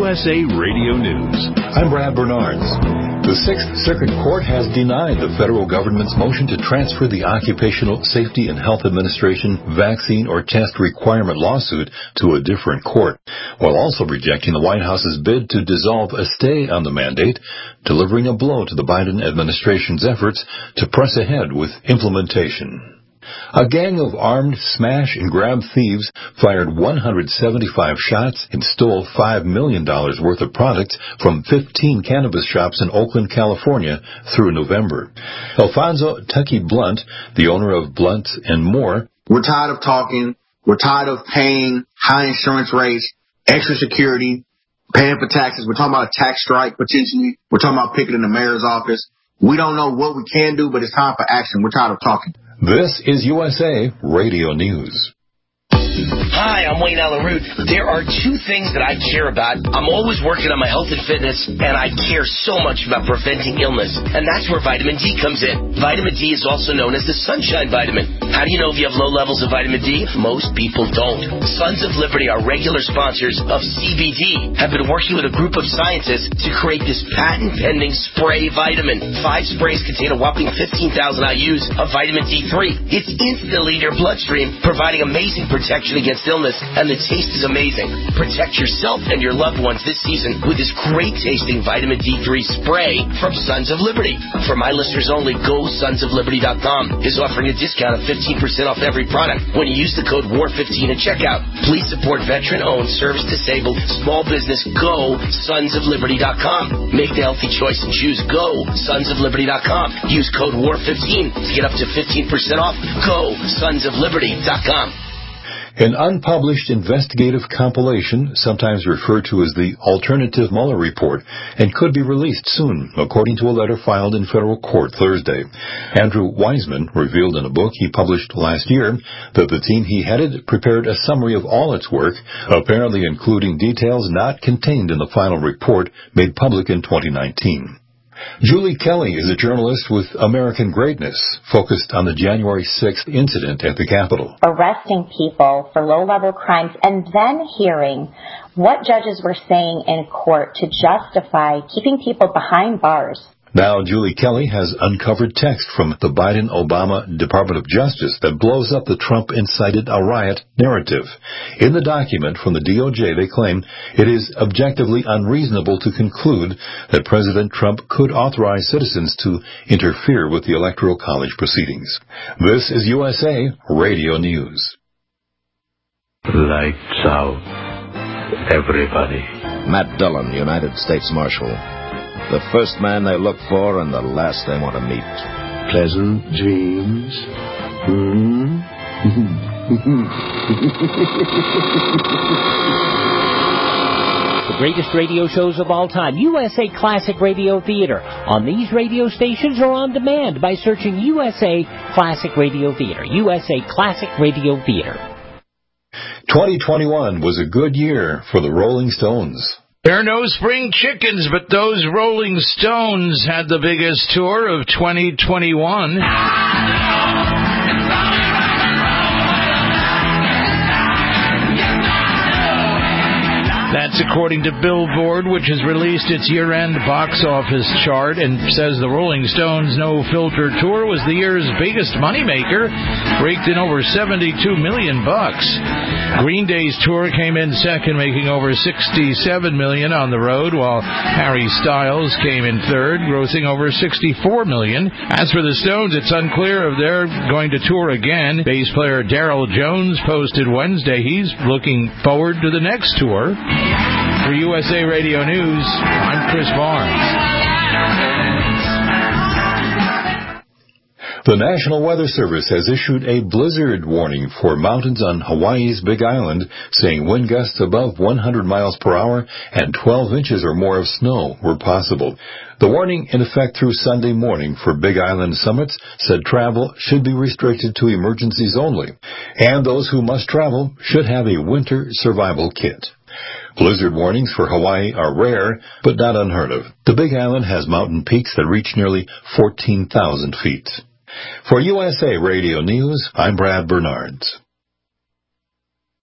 USA Radio News. I'm Brad Bernards. The Sixth Circuit Court has denied the federal government's motion to transfer the Occupational Safety and Health Administration vaccine or test requirement lawsuit to a different court, while also rejecting the White House's bid to dissolve a stay on the mandate, delivering a blow to the Biden administration's efforts to press ahead with implementation. A gang of armed smash-and-grab thieves fired 175 shots and stole $5 million worth of products from 15 cannabis shops in Oakland, California through November. Alfonso Tucky Blunt, the owner of Blunt and More, "We're tired of talking. We're tired of paying high insurance rates, extra security, paying for taxes. We're talking about a tax strike potentially. We're talking about picketing the mayor's office. We don't know what we can do, but it's time for action. We're tired of talking." This is USA Radio News. Hi, I'm Wayne Alaroot. There are two things that I care about. I'm always working on my health and fitness, and I care so much about preventing illness. And that's where vitamin D comes in. Vitamin D is also known as the sunshine vitamin. How do you know if you have low levels of vitamin D? Most people don't. Sons of Liberty, our regular sponsors of CBD, have been working with a group of scientists to create this patent-pending spray vitamin. 5 sprays contain a whopping 15,000 IUs of vitamin D3. It's instantly in your bloodstream, providing amazing protection against illness, and the taste is amazing. Protect yourself and your loved ones this season with this great-tasting vitamin D3 spray from Sons of Liberty. For my listeners only, GoSonsOfLiberty.com is offering a discount of 15% off every product when you use the code WAR15 at checkout. Please support veteran-owned, service-disabled, small business. GoSonsOfLiberty.com. Make the healthy choice and choose GoSonsOfLiberty.com. Use code WAR15 to get up to 15% off. GoSonsOfLiberty.com. An unpublished investigative compilation, sometimes referred to as the Alternative Mueller Report, and could be released soon, according to a letter filed in federal court Thursday. Andrew Weissman revealed in a book he published last year that the team he headed prepared a summary of all its work, apparently including details not contained in the final report made public in 2019. Julie Kelly is a journalist with American Greatness, focused on the January 6th incident at the Capitol. Arresting people for low-level crimes and then hearing what judges were saying in court to justify keeping people behind bars. Now, Julie Kelly has uncovered text from the Biden-Obama Department of Justice that blows up the Trump-incited a riot narrative. In the document from the DOJ, they claim it is objectively unreasonable to conclude that President Trump could authorize citizens to interfere with the Electoral College proceedings. This is USA Radio News. Lights out, everybody. Matt Dillon, United States Marshal. The first man they look for and the last they want to meet. Pleasant dreams. The greatest radio shows of all time, USA Classic Radio Theater, on these radio stations or on demand by searching USA Classic Radio Theater. USA Classic Radio Theater. 2021 was a good year for the Rolling Stones. There are no spring chickens, but those Rolling Stones had the biggest tour of 2021. That's according to Billboard, which has released its year-end box office chart and says the Rolling Stones No Filter Tour was the year's biggest moneymaker, raked in over $72 million. Green Day's tour came in second, making over $67 million on the road, while Harry Styles came in third, grossing over $64 million. As for the Stones, it's unclear if they're going to tour again. Bass player Darryl Jones posted Wednesday he's looking forward to the next tour. For USA Radio News, I'm Chris Barnes. The National Weather Service has issued a blizzard warning for mountains on Hawaii's Big Island, saying wind gusts above 100 miles per hour and 12 inches or more of snow were possible. The warning, in effect through Sunday morning for Big Island summits, said travel should be restricted to emergencies only, and those who must travel should have a winter survival kit. Blizzard warnings for Hawaii are rare, but not unheard of. The Big Island has mountain peaks that reach nearly 14,000 feet. For USA Radio News, I'm Brad Bernards.